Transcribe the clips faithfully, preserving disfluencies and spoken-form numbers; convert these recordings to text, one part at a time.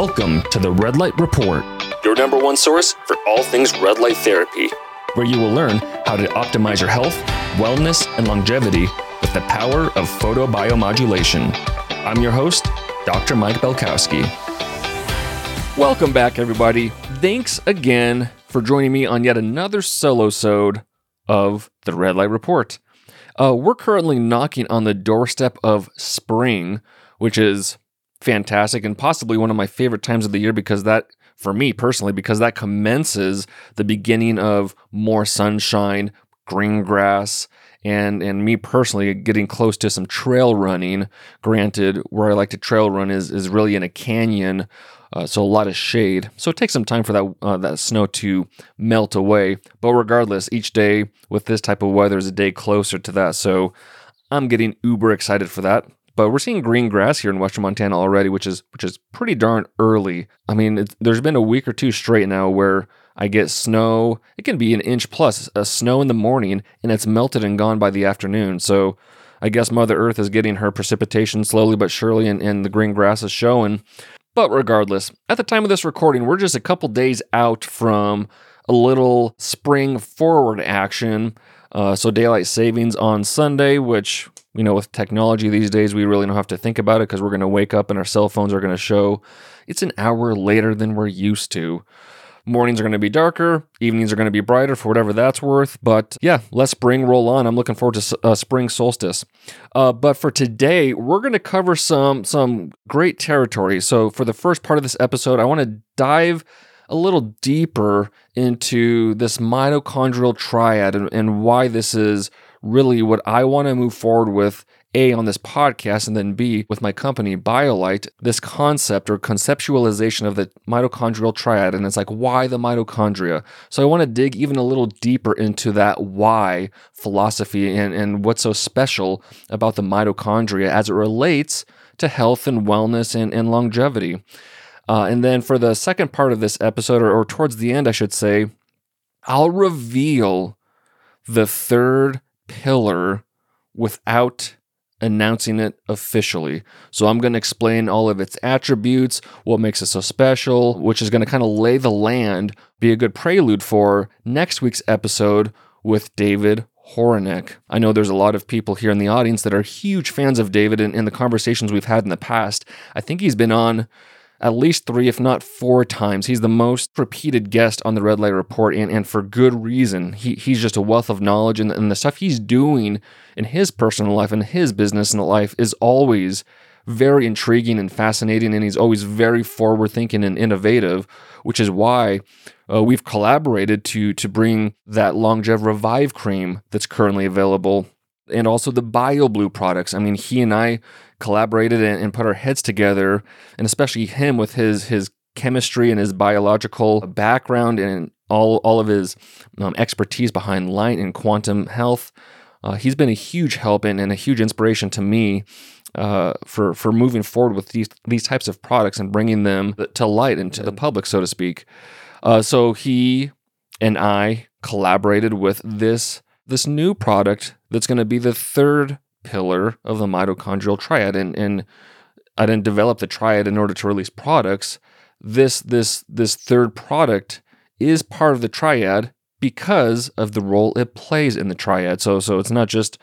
Welcome to the Red Light Report, your number one source for all things red light therapy, where you will learn how to optimize your health, wellness, and longevity with the power of photobiomodulation. I'm your host, Doctor Mike Belkowski. Welcome back, everybody. Thanks again for joining me on yet another solo-sode of the Red Light Report. Uh, we're currently knocking on the doorstep of spring, which is fantastic and possibly one of my favorite times of the year because that, for me personally, because that commences the beginning of more sunshine, green grass, and and me personally getting close to some trail running. Granted, where I like to trail run is is really in a canyon, uh, so a lot of shade. So it takes some time for that uh, that snow to melt away. But regardless, each day with this type of weather is a day closer to that. So I'm getting uber excited for that. But we're seeing green grass here in western Montana already, which is which is pretty darn early. I mean, it, there's been a week or two straight now where I get snow. It can be an inch plus, a snow in the morning, and it's melted and gone by the afternoon. So I guess Mother Earth is getting her precipitation slowly but surely, and, and the green grass is showing. But regardless, at the time of this recording, we're just a couple days out from a little spring forward action. Uh, so daylight savings on Sunday, which, you know, with technology these days, we really don't have to think about it because we're going to wake up and our cell phones are going to show it's an hour later than we're used to. Mornings are going to be darker, evenings are going to be brighter for whatever that's worth. But yeah, let spring roll on. I'm looking forward to uh, spring solstice. Uh, but for today, we're going to cover some some great territory. So for the first part of this episode, I want to dive a little deeper into this mitochondrial triad and, and why this is really what I want to move forward with, A, on this podcast, and then B, with my company, BioLight, this concept or conceptualization of the mitochondrial triad. And it's like, why the mitochondria? So I want to dig even a little deeper into that why philosophy and, and what's so special about the mitochondria as it relates to health and wellness and, and longevity. Uh, and then for the second part of this episode, or, or towards the end, I should say, I'll reveal the third pillar without announcing it officially. So I'm going to explain all of its attributes, what makes it so special, which is going to kind of lay the land, be a good prelude for next week's episode with David Horanek. I know there's a lot of people here in the audience that are huge fans of David and in the conversations we've had in the past. I think he's been on at least three, if not four times. He's the most repeated guest on the Red Light Report, and, and for good reason. He He's just a wealth of knowledge, and, and the stuff he's doing in his personal life and his business and life is always very intriguing and fascinating, and he's always very forward-thinking and innovative, which is why uh, we've collaborated to, to bring that Longev Revive cream that's currently available, and also the BioBlue products. I mean, he and I collaborated and, and put our heads together, and especially him with his his chemistry and his biological background and all, all of his um, expertise behind light and quantum health. Uh, he's been a huge help and, and a huge inspiration to me uh, for, for moving forward with these, these types of products and bringing them to light and to the public, so to speak. Uh, so he and I collaborated with this this new product that's going to be the third pillar of the mitochondrial triad. And, and I didn't develop the triad in order to release products. This, this, this third product is part of the triad because of the role it plays in the triad. So, so it's not just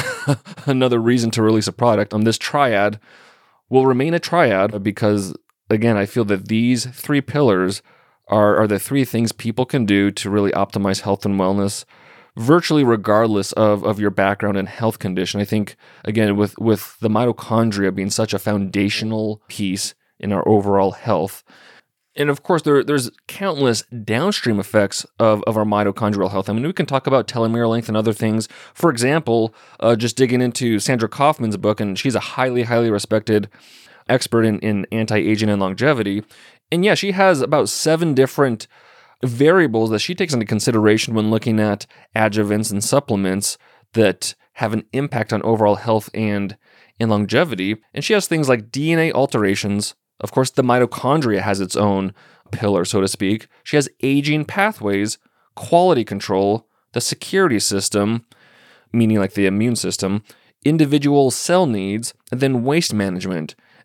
another reason to release a product. Um, this triad will remain a triad because, again, I feel that these three pillars are, are the three things people can do to really optimize health and wellness, virtually regardless of, of your background and health condition. I think, again, with, with the mitochondria being such a foundational piece in our overall health. And of course, there, there's countless downstream effects of, of our mitochondrial health. I mean, we can talk about telomere length and other things. For example, uh, just digging into Sandra Kaufman's book, and she's a highly, highly respected expert in, in anti-aging and longevity. And yeah, she has about seven different variables that she takes into consideration when looking at adjuvants and supplements that have an impact on overall health and, and longevity. And she has things like D N A alterations. Of course, the mitochondria has its own pillar, so to speak. She has aging pathways, quality control, the security system, meaning like the immune system, individual cell needs, and then waste management.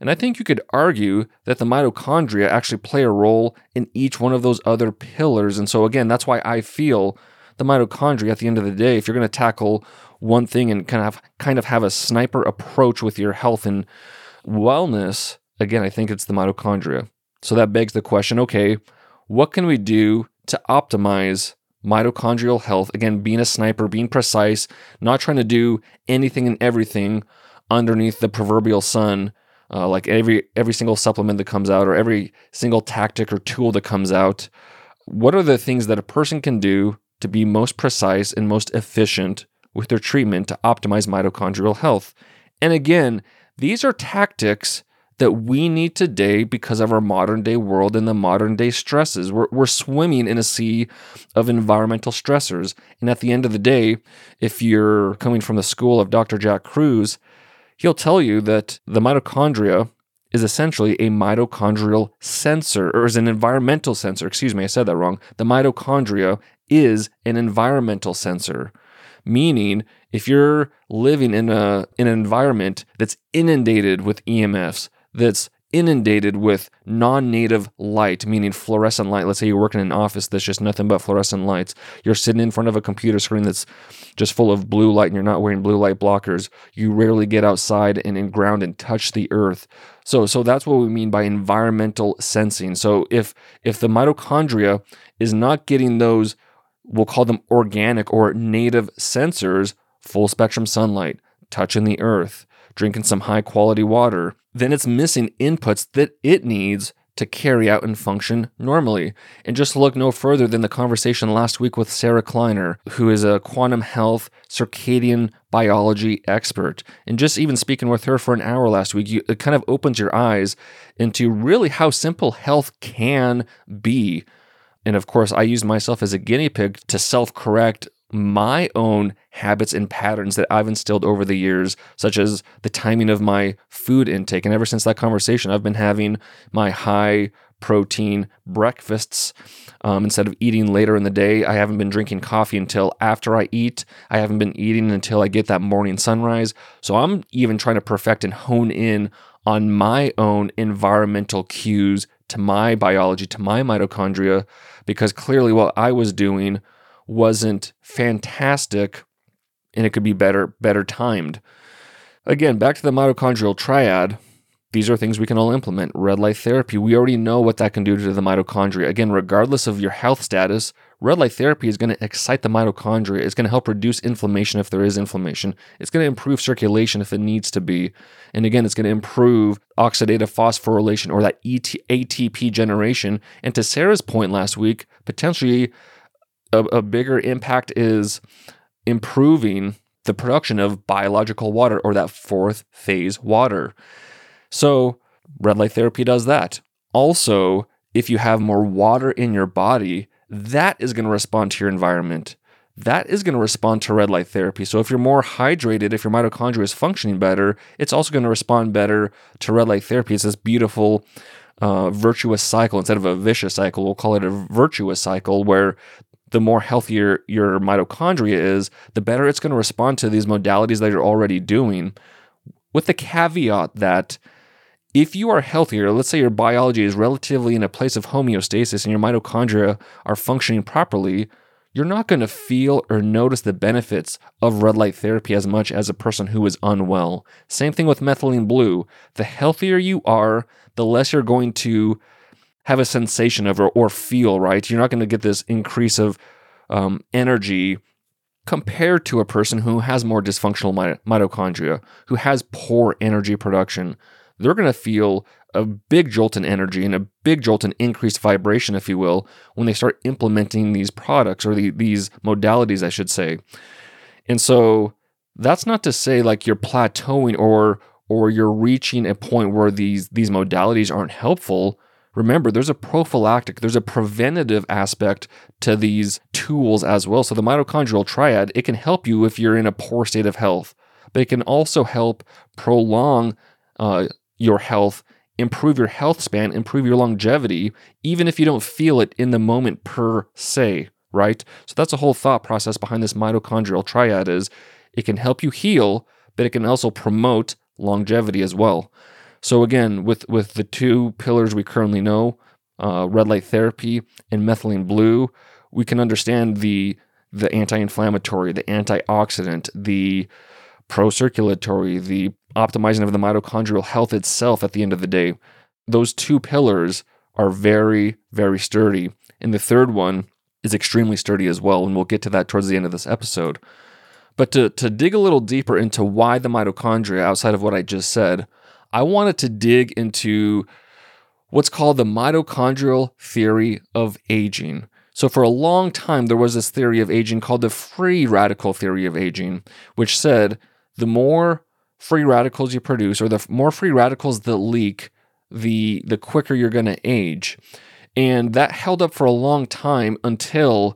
And I think you could argue that the mitochondria actually play a role in each one of those other pillars. And so again, that's why I feel the mitochondria at the end of the day, if you're going to tackle one thing and kind of kind of have a sniper approach with your health and wellness, again, I think it's the mitochondria. So that begs the question, okay, what can we do to optimize mitochondrial health? Again, being a sniper, being precise, not trying to do anything and everything underneath the proverbial sun, uh, like every every single supplement that comes out or every single tactic or tool that comes out. What are the things that a person can do to be most precise and most efficient with their treatment to optimize mitochondrial health? And again, these are tactics that we need today because of our modern day world and the modern day stresses. We're, we're swimming in a sea of environmental stressors. And at the end of the day, if you're coming from the school of Doctor Jack Kruse, he'll tell you that the mitochondria is essentially a mitochondrial sensor, or is an environmental sensor. Excuse me, I said that wrong. The mitochondria is an environmental sensor, meaning if you're living in a in an environment that's inundated with E M Fs, that's inundated with non-native light, meaning fluorescent light. Let's say you're working in an office that's just nothing but fluorescent lights. You're sitting in front of a computer screen that's just full of blue light and you're not wearing blue light blockers. You rarely get outside and in ground and touch the earth. So so that's what we mean by environmental sensing. So if if the mitochondria is not getting those, we'll call them organic or native sensors, full spectrum sunlight, touching the earth, drinking some high quality water, then it's missing inputs that it needs to carry out and function normally. And just look no further than the conversation last week with Sarah Kleiner, who is a quantum health circadian biology expert. And just even speaking with her for an hour last week, you, it kind of opens your eyes into really how simple health can be. And of course, I used myself as a guinea pig to self-correct my own habits and patterns that I've instilled over the years, such as the timing of my food intake. And ever since that conversation, I've been having my high protein breakfasts. Um, instead of eating later in the day, I haven't been drinking coffee until after I eat. I haven't been eating until I get that morning sunrise. So I'm even trying to perfect and hone in on my own environmental cues to my biology, to my mitochondria, because clearly what I was doing wasn't fantastic and it could be better, better timed. Again, back to the mitochondrial triad. These are things we can all implement. Red light therapy, we already know what that can do to the mitochondria. Again, regardless of your health status, red light therapy is going to excite the mitochondria. It's going to help reduce inflammation if there is inflammation. It's going to improve circulation if it needs to be. And again, it's going to improve oxidative phosphorylation or that A T P generation. And to Sarah's point last week, potentially a, a bigger impact is improving the production of biological water or that fourth phase water. So red light therapy does that. Also, if you have more water in your body, that is going to respond to your environment. That is going to respond to red light therapy. So if you're more hydrated, if your mitochondria is functioning better, it's also going to respond better to red light therapy. It's this beautiful uh, virtuous cycle. Instead of a vicious cycle, we'll call it a virtuous cycle where the more healthier your mitochondria is, the better it's going to respond to these modalities that you're already doing, with the caveat that if you are healthier, let's say your biology is relatively in a place of homeostasis and your mitochondria are functioning properly, you're not going to feel or notice the benefits of red light therapy as much as a person who is unwell. Same thing with methylene blue. The healthier you are, the less you're going to have a sensation of or, or feel, right? You're not going to get this increase of um, energy compared to a person who has more dysfunctional mit- mitochondria, who has poor energy production. They're going to feel a big jolt in energy and a big jolt in increased vibration, if you will, when they start implementing these products or the, these modalities, I should say. And so that's not to say like you're plateauing or or you're reaching a point where these these modalities aren't helpful. Remember, there's a prophylactic, there's a preventative aspect to these tools as well. So the mitochondrial triad, it can help you if you're in a poor state of health, but it can also help prolong uh, your health, improve your health span, improve your longevity, even if you don't feel it in the moment per se, right? So that's a whole thought process behind this mitochondrial triad is it can help you heal, but it can also promote longevity as well. So again, with, with the two pillars we currently know, uh, red light therapy and methylene blue, we can understand the the anti-inflammatory, the antioxidant, the pro-circulatory, the optimizing of the mitochondrial health itself at the end of the day. Those two pillars are very, very sturdy. And the third one is extremely sturdy as well, and we'll get to that towards the end of this episode. But to, to dig a little deeper into why the mitochondria, outside of what I just said, I wanted to dig into what's called the mitochondrial theory of aging. So for a long time, there was this theory of aging called the free radical theory of aging, which said the more free radicals you produce, or the more free radicals that leak, the, the quicker you're going to age. And that held up for a long time until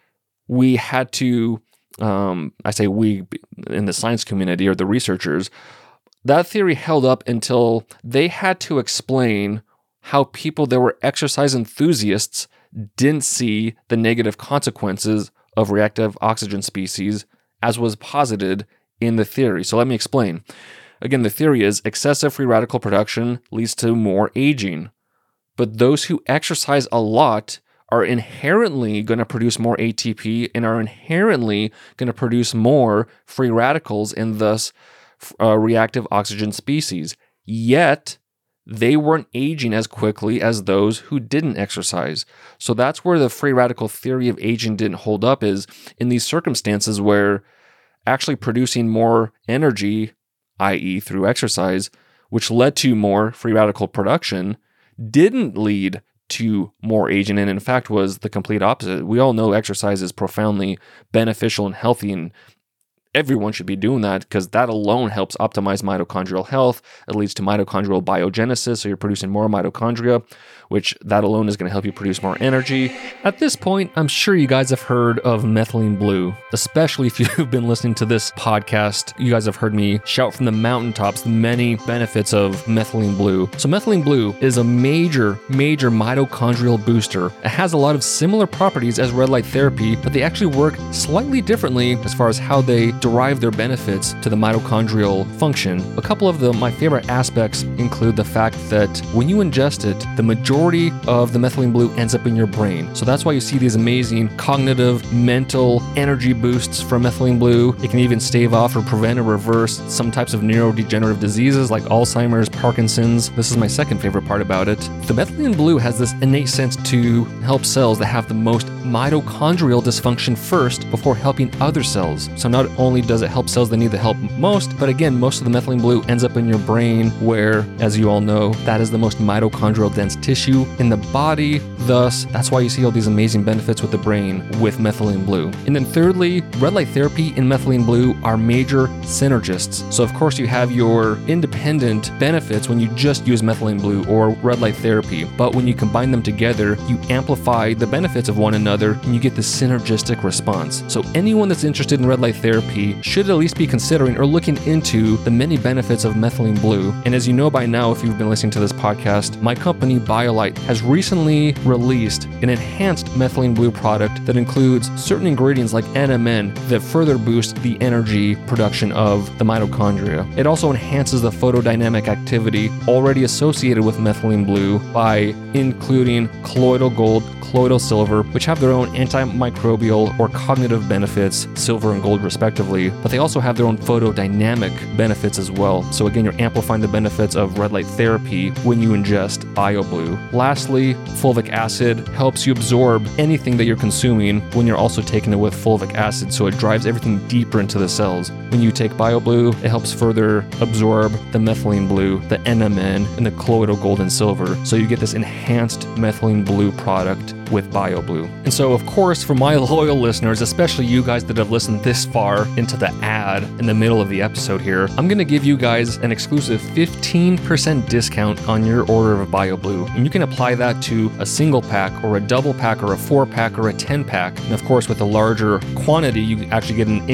we had to, um, I say we in the science community or the researchers, that theory held up until they had to explain how people that were exercise enthusiasts didn't see the negative consequences of reactive oxygen species as was posited in the theory. So let me explain. Again, the theory is excessive free radical production leads to more aging. But those who exercise a lot are inherently going to produce more A T P and are inherently going to produce more free radicals and thus uh, reactive oxygen species. Yet, they weren't aging as quickly as those who didn't exercise. So that's where the free radical theory of aging didn't hold up, is in these circumstances where actually producing more energy, that is through exercise, which led to more free radical production, didn't lead to more aging, and in fact was the complete opposite. We all know exercise is profoundly beneficial and healthy, and everyone should be doing that because that alone helps optimize mitochondrial health. It leads to mitochondrial biogenesis, so you're producing more mitochondria, which that alone is going to help you produce more energy. At this point, I'm sure you guys have heard of methylene blue, especially if you've been listening to this podcast. You guys have heard me shout from the mountaintops the many benefits of methylene blue. So methylene blue is a major, major mitochondrial booster. It has a lot of similar properties as red light therapy, but they actually work slightly differently as far as how they derive their benefits to the mitochondrial function. A couple of the my favorite aspects include the fact that when you ingest it, the majority of the methylene blue ends up in your brain. So that's why you see these amazing cognitive, mental energy boosts from methylene blue. It can even stave off or prevent or reverse some types of neurodegenerative diseases like Alzheimer's, Parkinson's. This is my second favorite part about it. The methylene blue has this innate sense to help cells that have the most mitochondrial dysfunction first before helping other cells. So not only does it help cells that need the help most, but again, most of the methylene blue ends up in your brain where, as you all know, that is the most mitochondrial dense tissue in the body. Thus, that's why you see all these amazing benefits with the brain with methylene blue. And then thirdly, red light therapy and methylene blue are major synergists. So of course you have your independent benefits when you just use methylene blue or red light therapy, but when you combine them together, you amplify the benefits of one another and you get the synergistic response. So anyone that's interested in red light therapy should at least be considering or looking into the many benefits of methylene blue. And as you know by now, if you've been listening to this podcast, my company BioLite has recently released an enhanced methylene blue product that includes certain ingredients like N M N that further boost the energy production of the mitochondria. It also enhances the photodynamic activity already associated with methylene blue by including colloidal gold, colloidal silver, which have their own antimicrobial or cognitive benefits, silver and gold respectively, but they also have their own photodynamic benefits as well. So again, you're amplifying the benefits of red light therapy when you ingest BioBlue. Lastly, fulvic acid helps you absorb anything that you're consuming when you're also taking it with fulvic acid, so it drives everything deeper into the cells. When you take BioBlue, it helps further absorb the methylene blue, the N M N, and the colloidal gold and silver, so you get this enhanced methylene blue product with BioBlue. And so, of course, for my loyal listeners, especially you guys that have listened this far into the ad in the middle of the episode here, I'm going to give you guys an exclusive fifteen percent discount on your order of BioBlue. And you can apply that to a single pack or a double pack or a four pack or a ten pack. And of course, with a larger quantity, you actually get an increased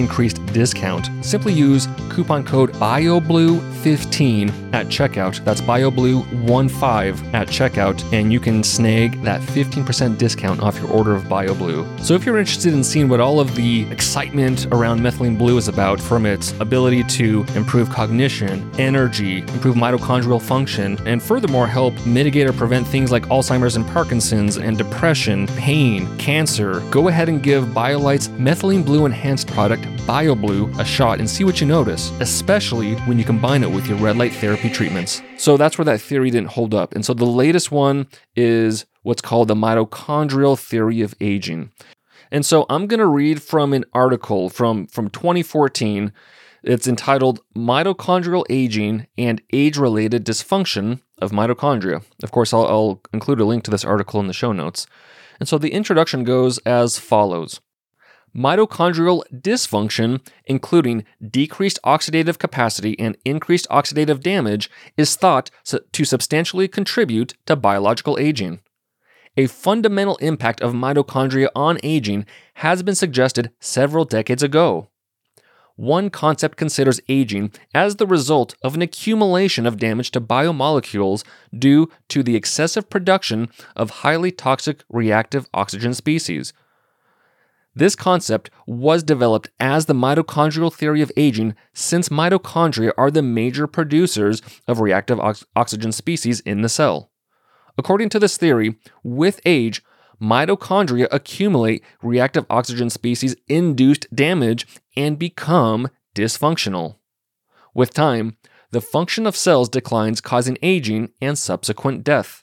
discount. Simply use coupon code B I O B L U fifteen at checkout. That's B I O B L U fifteen at checkout, and you can snag that fifteen percent discount off your order of BioBlue. So if you're interested in seeing what all of the excitement around methylene blue is about, from its ability to improve cognition, energy, improve mitochondrial function, and furthermore help mitigate or prevent things like Alzheimer's and Parkinson's and depression, pain, cancer, go ahead and give BioLite's methylene blue enhanced product BioBlue a shot and see what you notice, especially when you combine it with your red light therapy treatments. So that's where that theory didn't hold up. And so the latest one is what's called the mitochondrial theory of aging. And so I'm going to read from an article from, from twenty fourteen. It's entitled Mitochondrial Aging and Age-Related Dysfunction of Mitochondria. Of course, I'll, I'll include a link to this article in the show notes. And so the introduction goes as follows. Mitochondrial dysfunction, including decreased oxidative capacity and increased oxidative damage, is thought to substantially contribute to biological aging. A fundamental impact of mitochondria on aging has been suggested several decades ago. One concept considers aging as the result of an accumulation of damage to biomolecules due to the excessive production of highly toxic reactive oxygen species. This concept was developed as the mitochondrial theory of aging, since mitochondria are the major producers of reactive ox- oxygen species in the cell. According to this theory, with age, mitochondria accumulate reactive oxygen species-induced damage and become dysfunctional. With time, the function of cells declines, causing aging and subsequent death.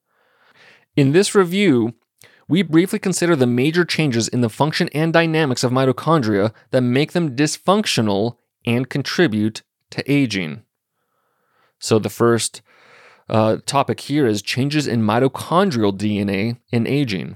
In this review, we briefly consider the major changes in the function and dynamics of mitochondria that make them dysfunctional and contribute to aging. So the first uh, topic here is changes in mitochondrial D N A in aging.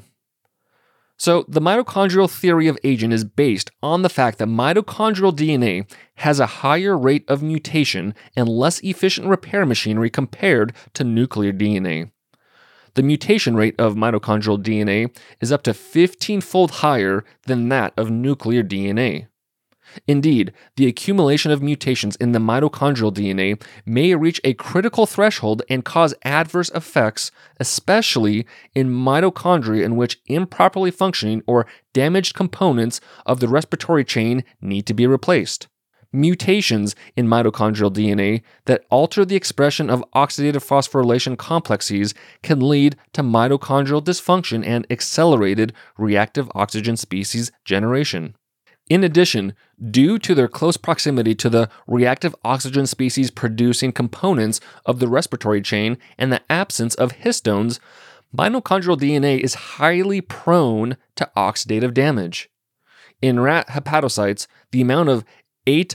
So the mitochondrial theory of aging is based on the fact that mitochondrial D N A has a higher rate of mutation and less efficient repair machinery compared to nuclear D N A. The mutation rate of mitochondrial D N A is up to fifteen-fold higher than that of nuclear D N A. Indeed, the accumulation of mutations in the mitochondrial D N A may reach a critical threshold and cause adverse effects, especially in mitochondria in which improperly functioning or damaged components of the respiratory chain need to be replaced. Mutations in mitochondrial D N A that alter the expression of oxidative phosphorylation complexes can lead to mitochondrial dysfunction and accelerated reactive oxygen species generation. In addition, due to their close proximity to the reactive oxygen species producing components of the respiratory chain and the absence of histones, mitochondrial D N A is highly prone to oxidative damage. In rat hepatocytes, the amount of eight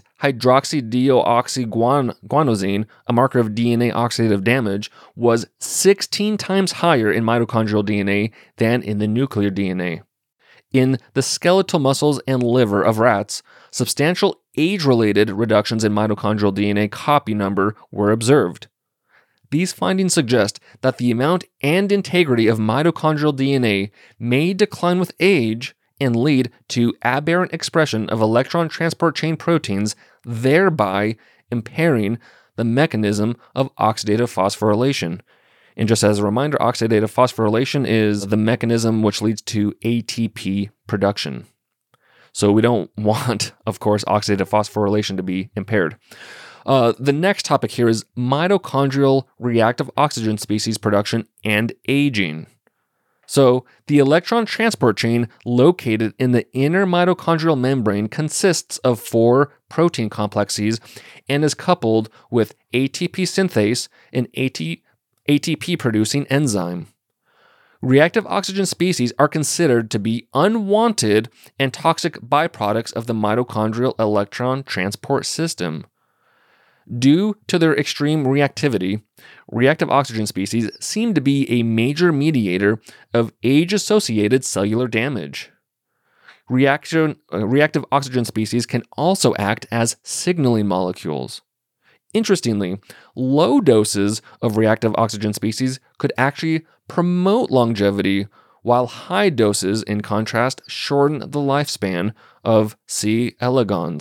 hydroxydeoxyguanosine, a marker of D N A oxidative damage, was sixteen times higher in mitochondrial D N A than in the nuclear D N A. In the skeletal muscles and liver of rats, substantial age-related reductions in mitochondrial D N A copy number were observed. These findings suggest that the amount and integrity of mitochondrial D N A may decline with age and lead to aberrant expression of electron transport chain proteins, thereby impairing the mechanism of oxidative phosphorylation. And just as a reminder, oxidative phosphorylation is the mechanism which leads to A T P production. So we don't want, of course, oxidative phosphorylation to be impaired. Uh, the next topic here is mitochondrial reactive oxygen species production and aging. So the electron transport chain located in the inner mitochondrial membrane consists of four protein complexes and is coupled with A T P synthase, an A T P-producing enzyme. Reactive oxygen species are considered to be unwanted and toxic byproducts of the mitochondrial electron transport system. Due to their extreme reactivity, reactive oxygen species seem to be a major mediator of age-associated cellular damage. Reaction, uh, reactive oxygen species can also act as signaling molecules. Interestingly, low doses of reactive oxygen species could actually promote longevity, while high doses, in contrast, shorten the lifespan of C. elegans.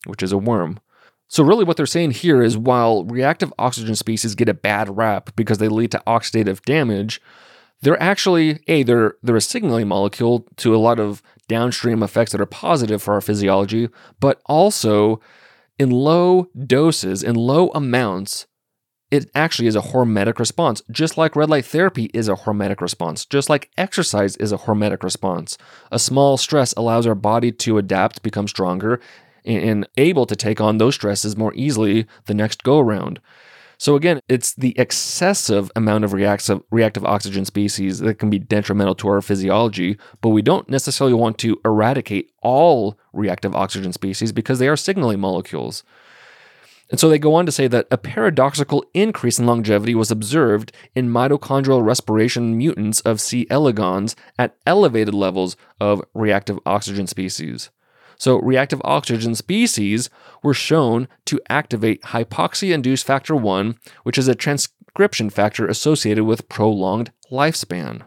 which is a worm. So really what they're saying here is while reactive oxygen species get a bad rap because they lead to oxidative damage, they're actually, A, they're, they're a signaling molecule to a lot of downstream effects that are positive for our physiology, but also in low doses, in low amounts, it actually is a hormetic response, just like red light therapy is a hormetic response, just like exercise is a hormetic response. A small stress allows our body to adapt, become stronger, and able to take on those stresses more easily the next go around. So again, it's the excessive amount of reactive, reactive oxygen species that can be detrimental to our physiology, but we don't necessarily want to eradicate all reactive oxygen species because they are signaling molecules. And so they go on to say that a paradoxical increase in longevity was observed in mitochondrial respiration mutants of C. elegans at elevated levels of reactive oxygen species. So reactive oxygen species were shown to activate hypoxia-induced factor one, which is a transcription factor associated with prolonged lifespan.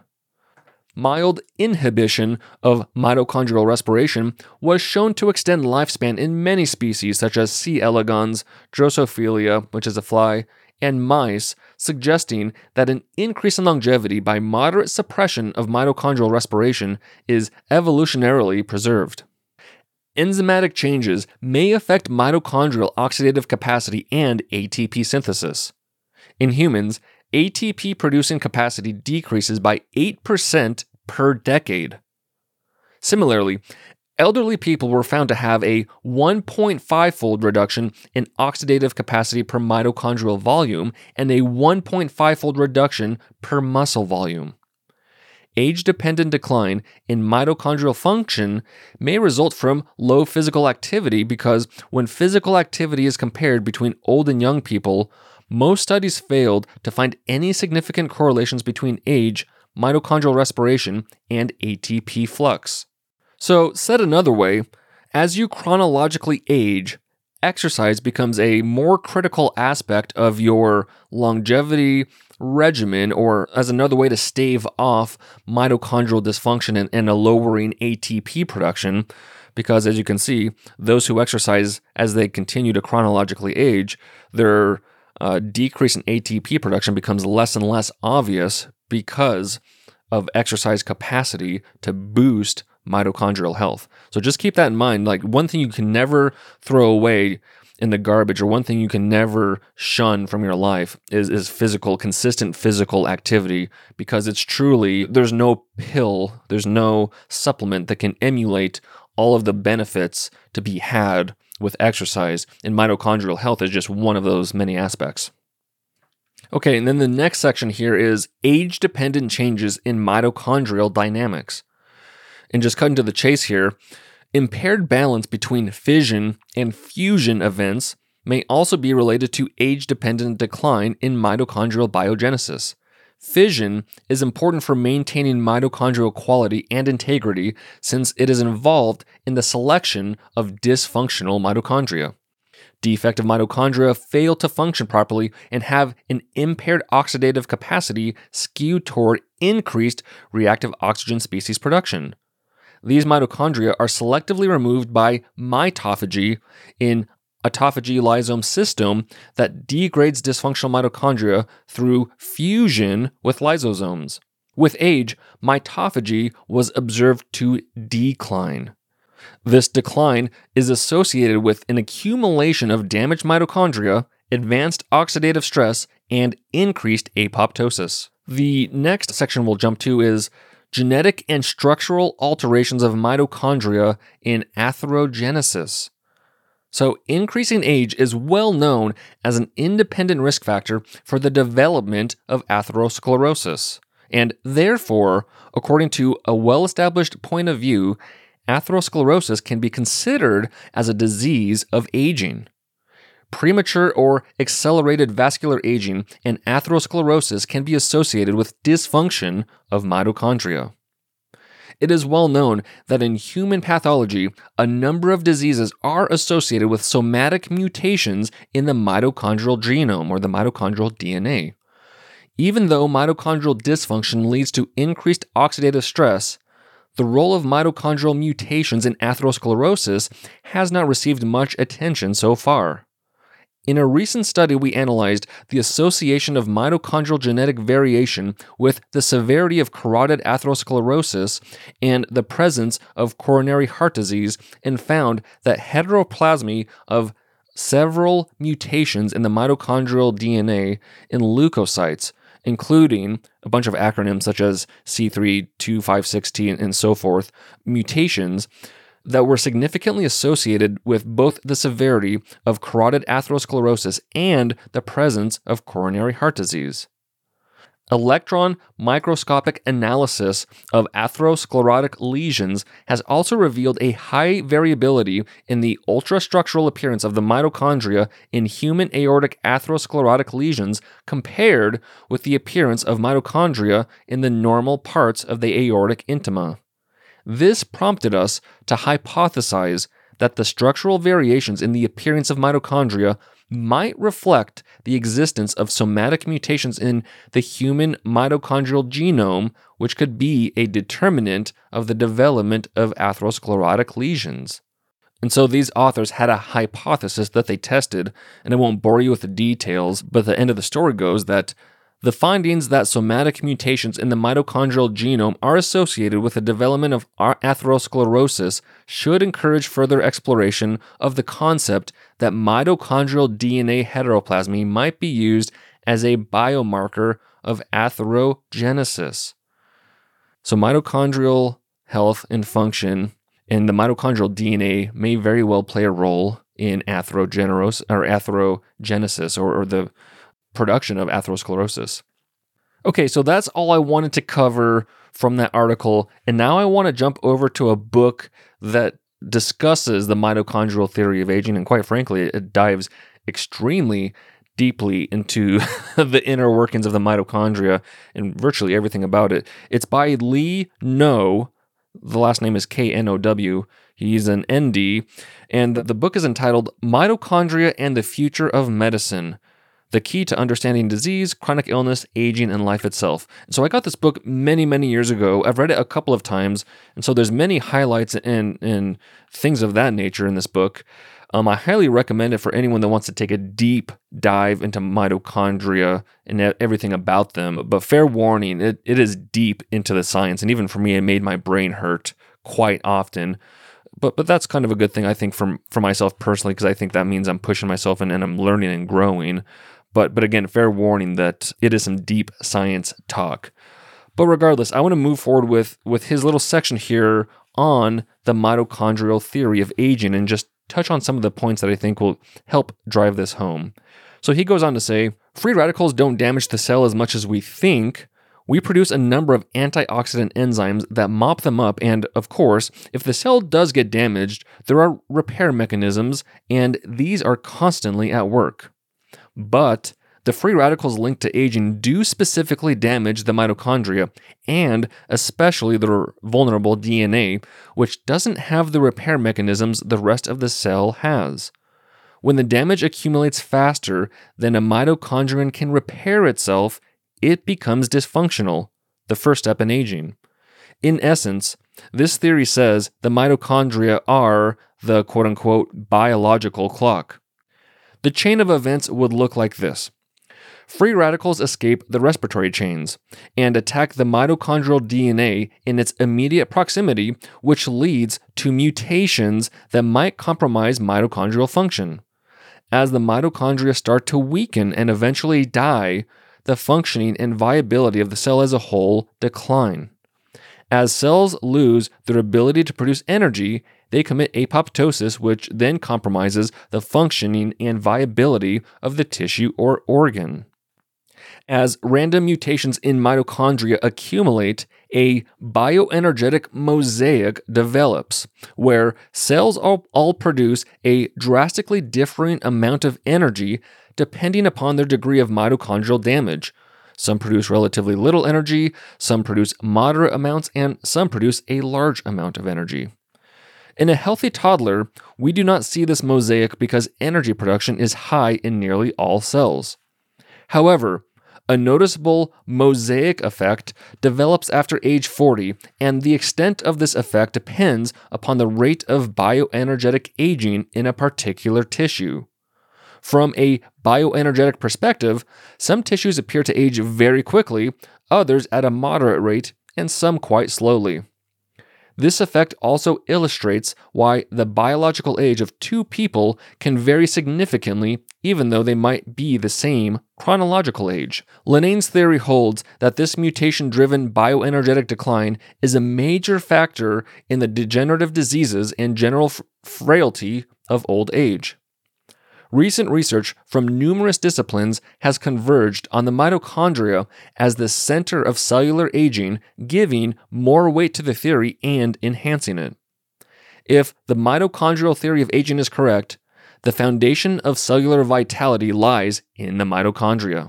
Mild inhibition of mitochondrial respiration was shown to extend lifespan in many species such as C. elegans, Drosophila, which is a fly, and mice, suggesting that an increase in longevity by moderate suppression of mitochondrial respiration is evolutionarily preserved. Enzymatic changes may affect mitochondrial oxidative capacity and A T P synthesis. In humans, A T P producing capacity decreases by eight percent per decade. Similarly, elderly people were found to have a one point five fold reduction in oxidative capacity per mitochondrial volume and a one point five fold reduction per muscle volume. Age-dependent decline in mitochondrial function may result from low physical activity because when physical activity is compared between old and young people, most studies failed to find any significant correlations between age, mitochondrial respiration, and A T P flux. So, said another way, as you chronologically age, exercise becomes a more critical aspect of your longevity regimen, or as another way to stave off mitochondrial dysfunction and, and a lowering A T P production, because as you can see, those who exercise as they continue to chronologically age, their uh, decrease in A T P production becomes less and less obvious because of exercise capacity to boost mitochondrial health. So just keep that in mind. Like, one thing you can never throw away in the garbage, or one thing you can never shun from your life is, is physical, consistent physical activity, because it's truly, there's no pill, there's no supplement that can emulate all of the benefits to be had with exercise, and mitochondrial health is just one of those many aspects. Okay, and then the next section here is age-dependent changes in mitochondrial dynamics. And just cutting to the chase here, impaired balance between fission and fusion events may also be related to age-dependent decline in mitochondrial biogenesis. Fission is important for maintaining mitochondrial quality and integrity since it is involved in the selection of dysfunctional mitochondria. Defective mitochondria fail to function properly and have an impaired oxidative capacity skewed toward increased reactive oxygen species production. These mitochondria are selectively removed by mitophagy in autophagy lysosome system that degrades dysfunctional mitochondria through fusion with lysosomes. With age, mitophagy was observed to decline. This decline is associated with an accumulation of damaged mitochondria, advanced oxidative stress, and increased apoptosis. The next section we'll jump to is genetic and structural alterations of mitochondria in atherogenesis. So, increasing age is well known as an independent risk factor for the development of atherosclerosis. And therefore, according to a well-established point of view, atherosclerosis can be considered as a disease of aging. Premature or accelerated vascular aging and atherosclerosis can be associated with dysfunction of mitochondria. It is well known that in human pathology, a number of diseases are associated with somatic mutations in the mitochondrial genome, or the mitochondrial D N A. Even though mitochondrial dysfunction leads to increased oxidative stress, the role of mitochondrial mutations in atherosclerosis has not received much attention so far. In a recent study, we analyzed the association of mitochondrial genetic variation with the severity of carotid atherosclerosis and the presence of coronary heart disease, and found that heteroplasmy of several mutations in the mitochondrial D N A in leukocytes, including a bunch of acronyms such as C three two five six T and so forth, mutations that were significantly associated with both the severity of carotid atherosclerosis and the presence of coronary heart disease. Electron microscopic analysis of atherosclerotic lesions has also revealed a high variability in the ultrastructural appearance of the mitochondria in human aortic atherosclerotic lesions compared with the appearance of mitochondria in the normal parts of the aortic intima. This prompted us to hypothesize that the structural variations in the appearance of mitochondria might reflect the existence of somatic mutations in the human mitochondrial genome, which could be a determinant of the development of atherosclerotic lesions. And so these authors had a hypothesis that they tested, and I won't bore you with the details, but the end of the story goes that the findings that somatic mutations in the mitochondrial genome are associated with the development of atherosclerosis should encourage further exploration of the concept that mitochondrial D N A heteroplasmy might be used as a biomarker of atherogenesis. So mitochondrial health and function and the mitochondrial D N A may very well play a role in atherogenesis or atherogenesis or, or the production of atherosclerosis. Okay, so that's all I wanted to cover from that article, and now I want to jump over to a book that discusses the mitochondrial theory of aging, and quite frankly, it dives extremely deeply into the inner workings of the mitochondria and virtually everything about it. It's by Lee Know. The last name is K N O W. He's an N D, and the book is entitled Mitochondria and the Future of Medicine: The Key to Understanding Disease, Chronic Illness, Aging, and Life Itself. And so I got this book many, many years ago. I've read it a couple of times, and so there's many highlights and, and things of that nature in this book. Um, I highly recommend it for anyone that wants to take a deep dive into mitochondria and everything about them. But fair warning, it, it is deep into the science, and even for me, it made my brain hurt quite often. But but that's kind of a good thing, I think, for, for myself personally, because I think that means I'm pushing myself and, and I'm learning and growing. But but again, fair warning that it is some deep science talk. But regardless, I want to move forward with, with his little section here on the mitochondrial theory of aging and just touch on some of the points that I think will help drive this home. So he goes on to say, free radicals don't damage the cell as much as we think. We produce a number of antioxidant enzymes that mop them up, and of course, if the cell does get damaged, there are repair mechanisms, and these are constantly at work. But the free radicals linked to aging do specifically damage the mitochondria, and especially the vulnerable D N A, which doesn't have the repair mechanisms the rest of the cell has. When the damage accumulates faster than a mitochondrion can repair itself, it becomes dysfunctional, the first step in aging. In essence, this theory says the mitochondria are the quote-unquote biological clock. The chain of events would look like this. Free radicals escape the respiratory chains and attack the mitochondrial D N A in its immediate proximity, which leads to mutations that might compromise mitochondrial function. As the mitochondria start to weaken and eventually die, the functioning and viability of the cell as a whole decline. As cells lose their ability to produce energy, they commit apoptosis, which then compromises the functioning and viability of the tissue or organ. As random mutations in mitochondria accumulate, a bioenergetic mosaic develops, where cells all, all produce a drastically different amount of energy depending upon their degree of mitochondrial damage. Some produce relatively little energy, some produce moderate amounts, and some produce a large amount of energy. In a healthy toddler, we do not see this mosaic because energy production is high in nearly all cells. However, A noticeable mosaic effect develops after age forty, and the extent of this effect depends upon the rate of bioenergetic aging in a particular tissue. From a bioenergetic perspective, some tissues appear to age very quickly, others at a moderate rate, and some quite slowly. This effect also illustrates why the biological age of two people can vary significantly even though they might be the same chronological age. Linnane's theory holds that this mutation-driven bioenergetic decline is a major factor in the degenerative diseases and general f- frailty of old age. Recent research from numerous disciplines has converged on the mitochondria as the center of cellular aging, giving more weight to the theory and enhancing it. If the mitochondrial theory of aging is correct, the foundation of cellular vitality lies in the mitochondria.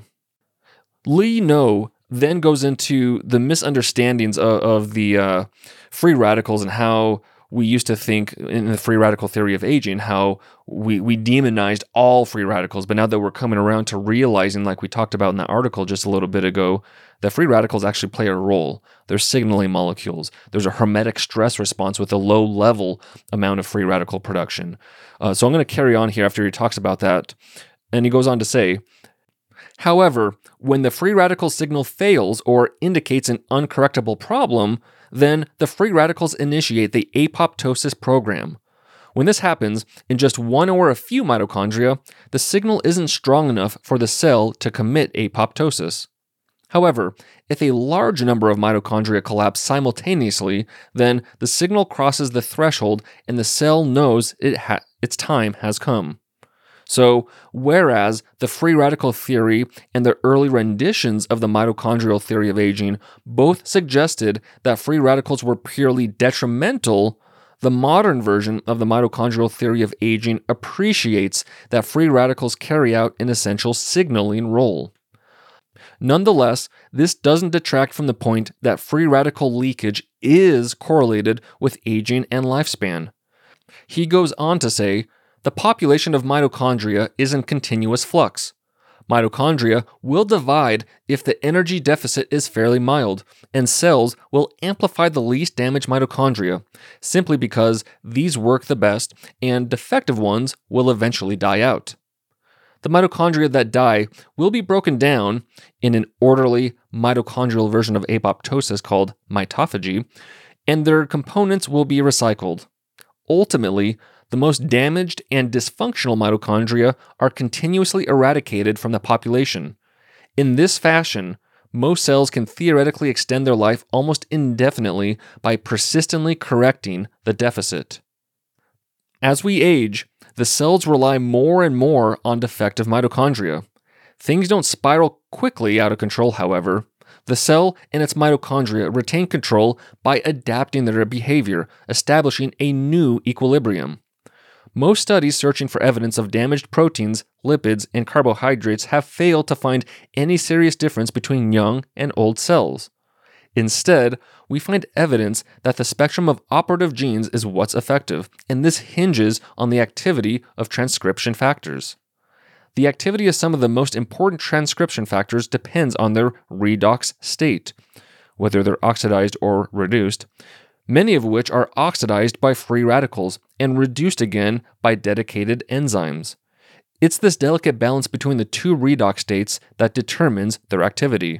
Lee No then goes into the misunderstandings of, of the uh, free radicals and how we used to think in the free radical theory of aging, how we, we demonized all free radicals. But now that we're coming around to realizing, like we talked about in that article just a little bit ago, that free radicals actually play a role. They're signaling molecules. There's a hermetic stress response with a low level amount of free radical production. Uh, so I'm going to carry on here after he talks about that. And he goes on to say, however, when the free radical signal fails or indicates an uncorrectable problem, then the free radicals initiate the apoptosis program. When this happens in just one or a few mitochondria, the signal isn't strong enough for the cell to commit apoptosis. However, if a large number of mitochondria collapse simultaneously, then the signal crosses the threshold and the cell knows it ha- its time has come. So, whereas the free radical theory and the early renditions of the mitochondrial theory of aging both suggested that free radicals were purely detrimental, the modern version of the mitochondrial theory of aging appreciates that free radicals carry out an essential signaling role. Nonetheless, this doesn't detract from the point that free radical leakage is correlated with aging and lifespan. He goes on to say, the population of mitochondria is in continuous flux. Mitochondria will divide if the energy deficit is fairly mild, and cells will amplify the least damaged mitochondria, simply because these work the best and defective ones will eventually die out. The mitochondria that die will be broken down in an orderly mitochondrial version of apoptosis called mitophagy, and their components will be recycled. Ultimately, the most damaged and dysfunctional mitochondria are continuously eradicated from the population. In this fashion, most cells can theoretically extend their life almost indefinitely by persistently correcting the deficit. As we age, the cells rely more and more on defective mitochondria. Things don't spiral quickly out of control, however. The cell and its mitochondria retain control by adapting their behavior, establishing a new equilibrium. Most studies searching for evidence of damaged proteins, lipids, and carbohydrates have failed to find any serious difference between young and old cells. Instead, we find evidence that the spectrum of operative genes is what's effective, and this hinges on the activity of transcription factors. The activity of some of the most important transcription factors depends on their redox state, whether they're oxidized or reduced, many of which are oxidized by free radicals and reduced again by dedicated enzymes. It's this delicate balance between the two redox states that determines their activity.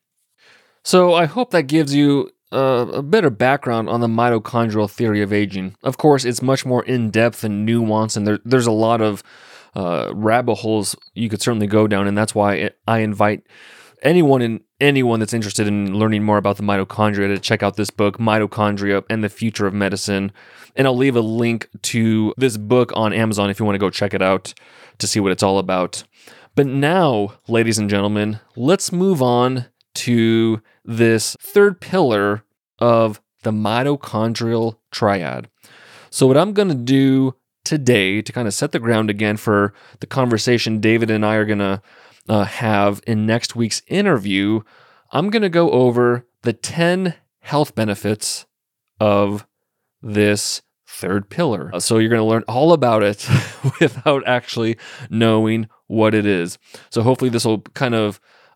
So I hope that gives you uh, a bit of background on the mitochondrial theory of aging. Of course, it's much more in-depth and nuanced, and there, there's a lot of uh, rabbit holes you could certainly go down, and that's why I invite anyone in anyone that's interested in learning more about the mitochondria to check out this book, Mitochondria and the Future of Medicine. And I'll leave a link to this book on Amazon if you want to go check it out to see what it's all about. But now, ladies and gentlemen, let's move on to this third pillar of the mitochondrial triad. So what I'm going to do today to kind of set the ground again for the conversation David and I are going to uh, have in next week's interview, I'm going to go over the ten health benefits of this third pillar. So you're going to learn all about it without actually knowing what it is. So hopefully this will kind of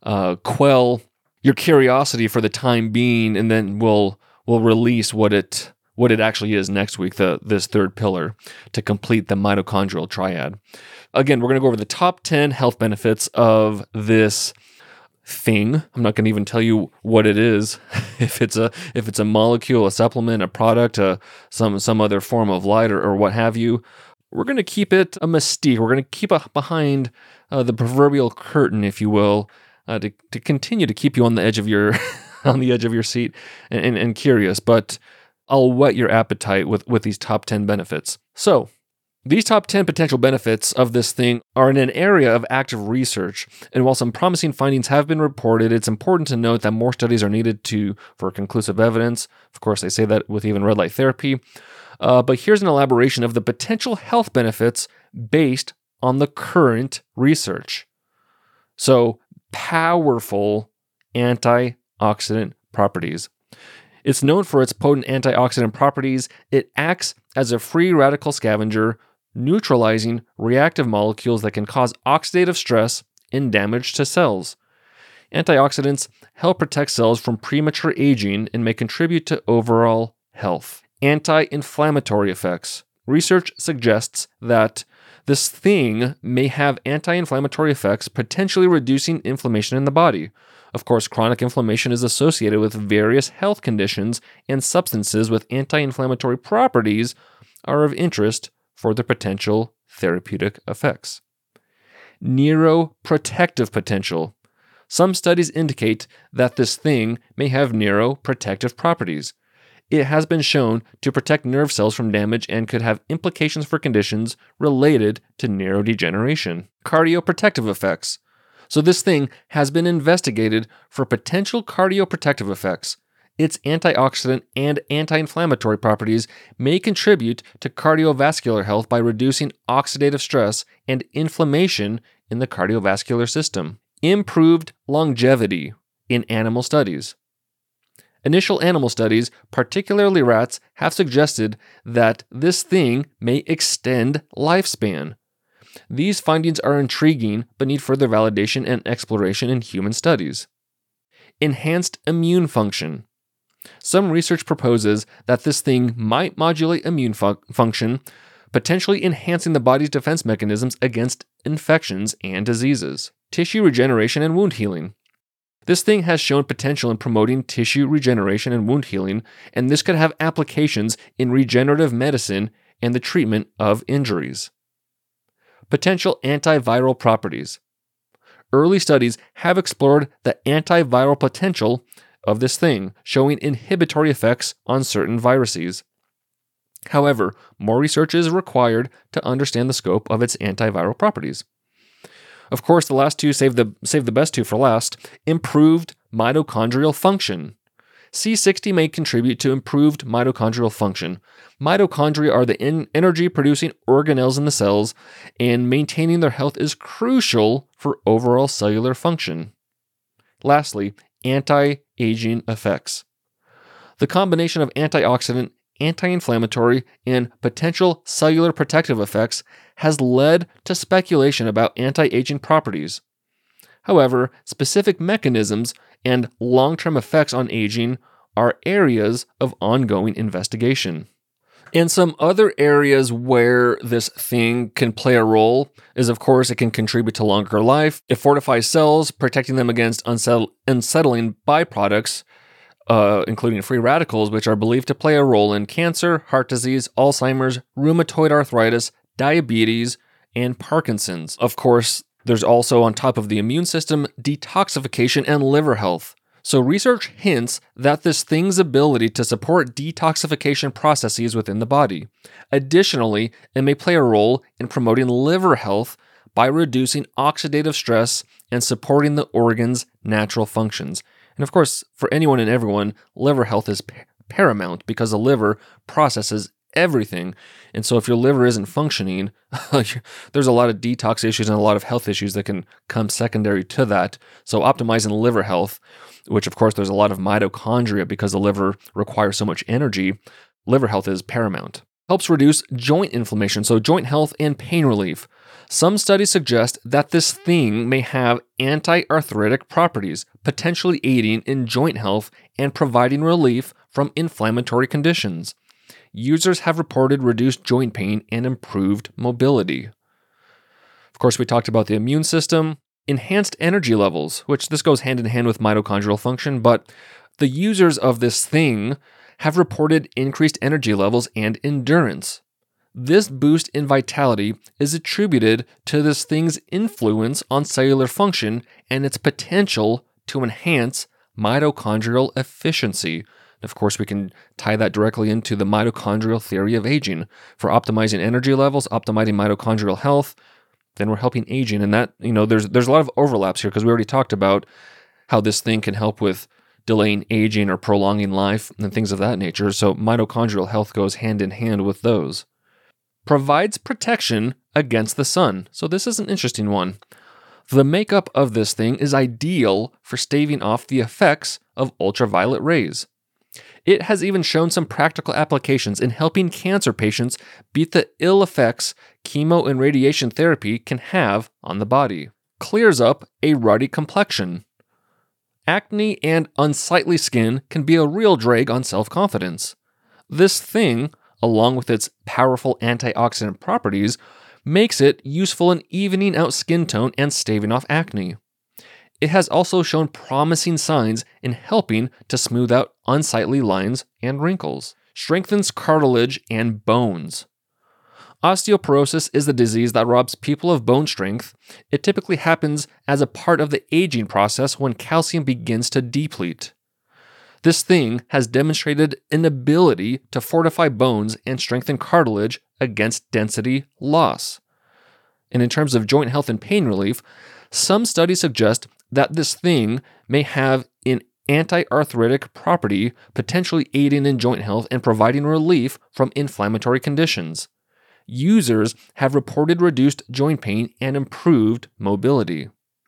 uh, quell your curiosity for the time being, and then we'll we'll release what it what it actually is next week, the this third pillar, to complete the mitochondrial triad. Again, we're going to go over the top ten health benefits of this thing. I'm not going to even tell you what it is. if it's a if it's a molecule, a supplement, a product, a, some some other form of light, or, or what have you. We're going to keep it a mystique. We're going to keep it behind uh, the proverbial curtain, if you will, uh, to to continue to keep you on the edge of your on the edge of your seat and, and, and curious. But I'll whet your appetite with with these top ten benefits. So, these top ten potential benefits of this thing are in an area of active research, and while some promising findings have been reported, it's important to note that more studies are needed to for conclusive evidence. Of course, they say that with even red light therapy. Uh, but here's an elaboration of the potential health benefits based on the current research. So, powerful antioxidant properties. It's known for its potent antioxidant properties. It acts as a free radical scavenger, neutralizing reactive molecules that can cause oxidative stress and damage to cells. Antioxidants help protect cells from premature aging and may contribute to overall health. Anti-inflammatory effects. Research suggests that this thing may have anti-inflammatory effects, potentially reducing inflammation in the body. Of course, chronic inflammation is associated with various health conditions, and substances with anti-inflammatory properties are of interest for their potential therapeutic effects. Neuroprotective potential. Some studies indicate that this thing may have neuroprotective properties. It has been shown to protect nerve cells from damage and could have implications for conditions related to neurodegeneration. Cardioprotective effects. So this thing has been investigated for potential cardioprotective effects. Its antioxidant and anti-inflammatory properties may contribute to cardiovascular health by reducing oxidative stress and inflammation in the cardiovascular system. Improved longevity in animal studies. Initial animal studies, particularly rats, have suggested that this thing may extend lifespan. These findings are intriguing but need further validation and exploration in human studies. Enhanced immune function. Some research proposes that this thing might modulate immune fu- function, potentially enhancing the body's defense mechanisms against infections and diseases. Tissue regeneration and wound healing. This thing has shown potential in promoting tissue regeneration and wound healing, and this could have applications in regenerative medicine and the treatment of injuries. Potential antiviral properties. Early studies have explored the antiviral potential of this thing, showing inhibitory effects on certain viruses. However, more research is required to understand the scope of its antiviral properties. Of course, the last two save the save the best two for last. Improved mitochondrial function. C sixty may contribute to improved mitochondrial function. Mitochondria are the in- energy-producing organelles in the cells, and maintaining their health is crucial for overall cellular function. Lastly, anti-aging effects. The combination of antioxidant, anti-inflammatory, and potential cellular protective effects has led to speculation about anti-aging properties. However, specific mechanisms and long-term effects on aging are areas of ongoing investigation. And some other areas where this thing can play a role is, of course, it can contribute to longer life. It fortifies cells, protecting them against unsettle- unsettling byproducts, Uh, including free radicals, which are believed to play a role in cancer, heart disease, Alzheimer's, rheumatoid arthritis, diabetes, and Parkinson's. Of course, there's also, on top of the immune system, detoxification and liver health. So research hints that this thing's ability to support detoxification processes within the body. Additionally, it may play a role in promoting liver health by reducing oxidative stress and supporting the organ's natural functions. And of course, for anyone and everyone, liver health is par- paramount because the liver processes everything. And so if your liver isn't functioning, there's a lot of detox issues and a lot of health issues that can come secondary to that. So optimizing liver health, which of course there's a lot of mitochondria because the liver requires so much energy, liver health is paramount. Helps reduce joint inflammation, so joint health and pain relief. Some studies suggest that this thing may have anti-arthritic properties, potentially aiding in joint health and providing relief from inflammatory conditions. Users have reported reduced joint pain and improved mobility. Of course, we talked about the immune system, enhanced energy levels, which this goes hand in hand with mitochondrial function, but the users of this thing have reported increased energy levels and endurance. This boost in vitality is attributed to this thing's influence on cellular function and its potential to enhance mitochondrial efficiency. Of course, we can tie that directly into the mitochondrial theory of aging. For optimizing energy levels, optimizing mitochondrial health, then we're helping aging. And that, you know, there's there's a lot of overlaps here because we already talked about how this thing can help with delaying aging or prolonging life and things of that nature. So mitochondrial health goes hand in hand with those. Provides protection against the sun. So this is an interesting one. The makeup of this thing is ideal for staving off the effects of ultraviolet rays. It has even shown some practical applications in helping cancer patients beat the ill effects chemo and radiation therapy can have on the body. Clears up a ruddy complexion. Acne and unsightly skin can be a real drag on self-confidence. This thing, along with its powerful antioxidant properties, makes it useful in evening out skin tone and staving off acne. It has also shown promising signs in helping to smooth out unsightly lines and wrinkles. Strengthens cartilage and bones. Osteoporosis is the disease that robs people of bone strength. It typically happens as a part of the aging process when calcium begins to deplete. This thing has demonstrated an ability to fortify bones and strengthen cartilage against density loss. And in terms of joint health and pain relief, some studies suggest that this thing may have an anti-arthritic property, potentially aiding in joint health and providing relief from inflammatory conditions. Users have reported reduced joint pain and improved mobility.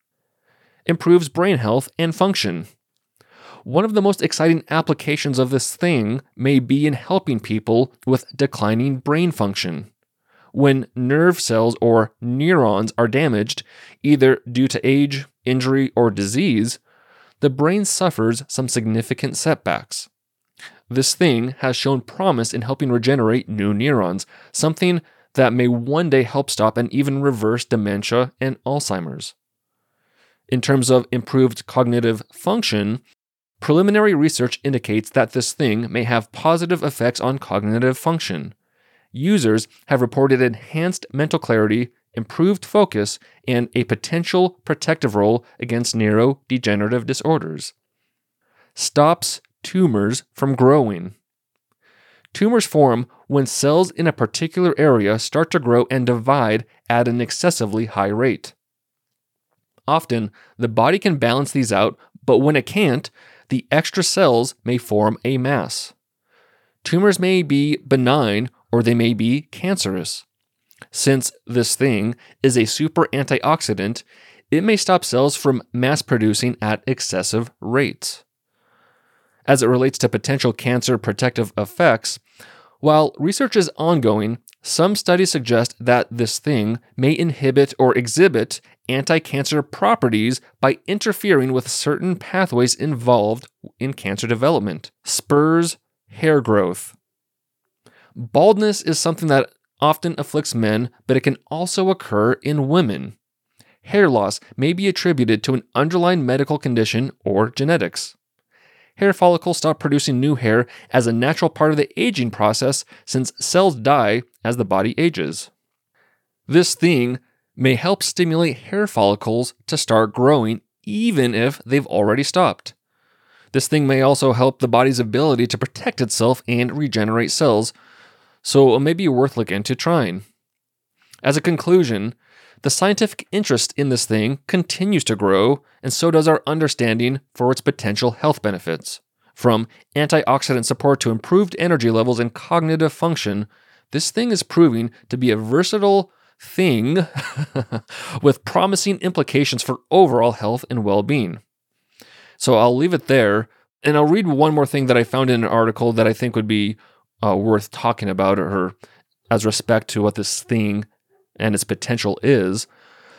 Improves brain health and function. One of the most exciting applications of this thing may be in helping people with declining brain function. When nerve cells or neurons are damaged, either due to age, injury, or disease, the brain suffers some significant setbacks. This thing has shown promise in helping regenerate new neurons, something that may one day help stop and even reverse dementia and Alzheimer's. In terms of improved cognitive function, preliminary research indicates that this thing may have positive effects on cognitive function. Users have reported enhanced mental clarity, improved focus, and a potential protective role against neurodegenerative disorders. Stops tumors from growing. Tumors form when cells in a particular area start to grow and divide at an excessively high rate. Often, the body can balance these out, but when it can't, the extra cells may form a mass. Tumors may be benign or they may be cancerous. Since this thing is a super antioxidant, it may stop cells from mass producing at excessive rates. As it relates to potential cancer protective effects, while research is ongoing, some studies suggest that this thing may inhibit or exhibit anti-cancer properties by interfering with certain pathways involved in cancer development. Spurs hair growth. Baldness is something that often afflicts men, but it can also occur in women. Hair loss may be attributed to an underlying medical condition or genetics. Hair follicles stop producing new hair as a natural part of the aging process since cells die as the body ages. This thing may help stimulate hair follicles to start growing even if they've already stopped. This thing may also help the body's ability to protect itself and regenerate cells, so it may be worth looking into trying. As a conclusion, the scientific interest in this thing continues to grow, and so does our understanding for its potential health benefits. From antioxidant support to improved energy levels and cognitive function, this thing is proving to be a versatile thing with promising implications for overall health and well-being. So I'll leave it there, and I'll read one more thing that I found in an article that I think would be uh, worth talking about, or as respect to what this thing and its potential is.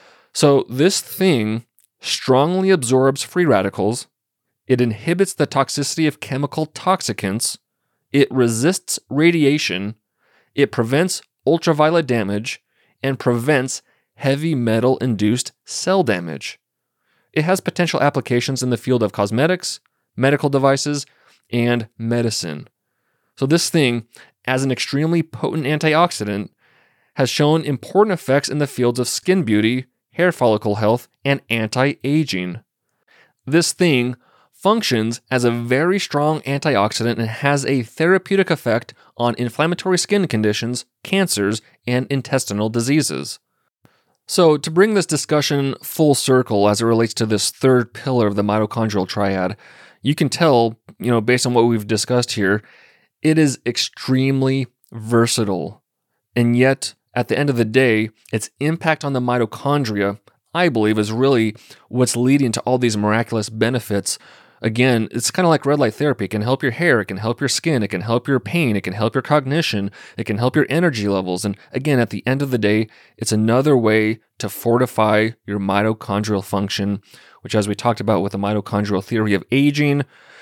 So this thing strongly absorbs free radicals, it inhibits the toxicity of chemical toxicants, it resists radiation, it prevents ultraviolet damage, and prevents heavy metal-induced cell damage. It has potential applications in the field of cosmetics, medical devices, and medicine. So this thing, as an extremely potent antioxidant, has shown important effects in the fields of skin beauty, hair follicle health, and anti-aging. This thing functions as a very strong antioxidant and has a therapeutic effect on inflammatory skin conditions, cancers, and intestinal diseases. So, to bring this discussion full circle as it relates to this third pillar of the mitochondrial triad, you can tell, you know, based on what we've discussed here, it is extremely versatile. And yet, at the end of the day, its impact on the mitochondria, I believe, is really what's leading to all these miraculous benefits. Again, it's kind of like red light therapy. It can help your hair, it can help your skin, it can help your pain, it can help your cognition, it can help your energy levels. And again, at the end of the day, it's another way to fortify your mitochondrial function, which, as we talked about with the mitochondrial theory of aging,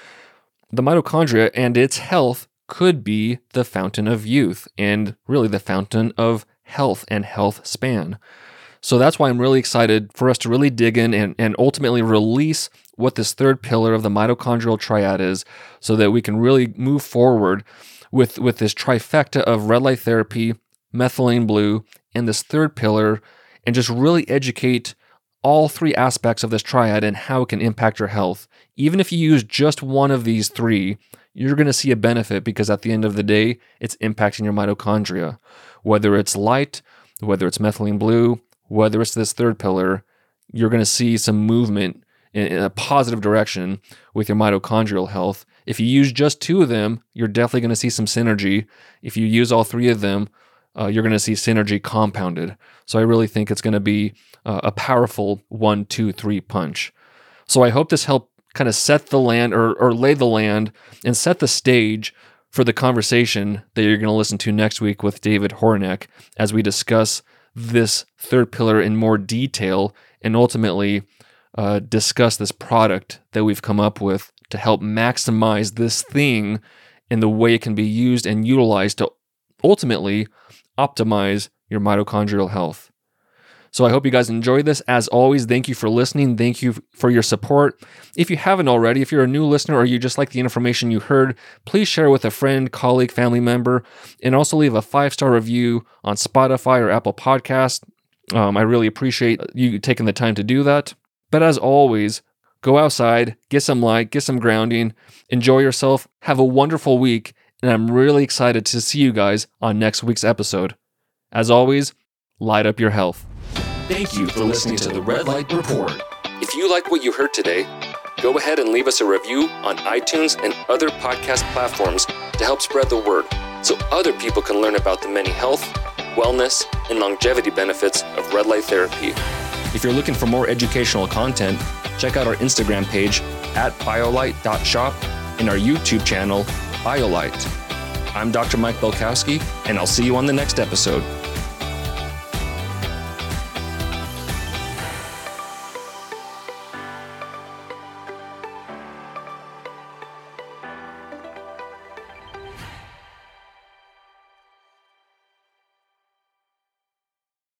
the mitochondria and its health could be the fountain of youth and really the fountain of health and health span. So that's why I'm really excited for us to really dig in and, and ultimately release what this third pillar of the mitochondrial triad is, so that we can really move forward with, with this trifecta of red light therapy, methylene blue, and this third pillar, and just really educate all three aspects of this triad and how it can impact your health. Even if you use just one of these three, you're going to see a benefit, because at the end of the day, it's impacting your mitochondria. Whether it's light, whether it's methylene blue, whether it's this third pillar, you're going to see some movement in a positive direction with your mitochondrial health. If you use just two of them, you're definitely going to see some synergy. If you use all three of them, uh, you're going to see synergy compounded. So I really think it's going to be uh, a powerful one, two, three punch. So I hope this helped kind of set the land or, or lay the land and set the stage for the conversation that you're going to listen to next week with David Horneck as we discuss this third pillar in more detail and ultimately uh, discuss this product that we've come up with to help maximize this thing in the way it can be used and utilized to ultimately optimize your mitochondrial health. So I hope you guys enjoyed this. As always, thank you for listening. Thank you for your support. If you haven't already, if you're a new listener or you just like the information you heard, please share with a friend, colleague, family member, and also leave a five-star review on Spotify or Apple Podcast. Um, I really appreciate you taking the time to do that. But as always, go outside, get some light, get some grounding, enjoy yourself, have a wonderful week, and I'm really excited to see you guys on next week's episode. As always, light up your health. Thank you for listening to the Red Light Report. If you like what you heard today, go ahead and leave us a review on iTunes and other podcast platforms to help spread the word, so other people can learn about the many health, wellness, and longevity benefits of red light therapy. If you're looking for more educational content, check out our Instagram page at biolight dot shop and our YouTube channel, BioLight. I'm Doctor Mike Belkowski, and I'll see you on the next episode.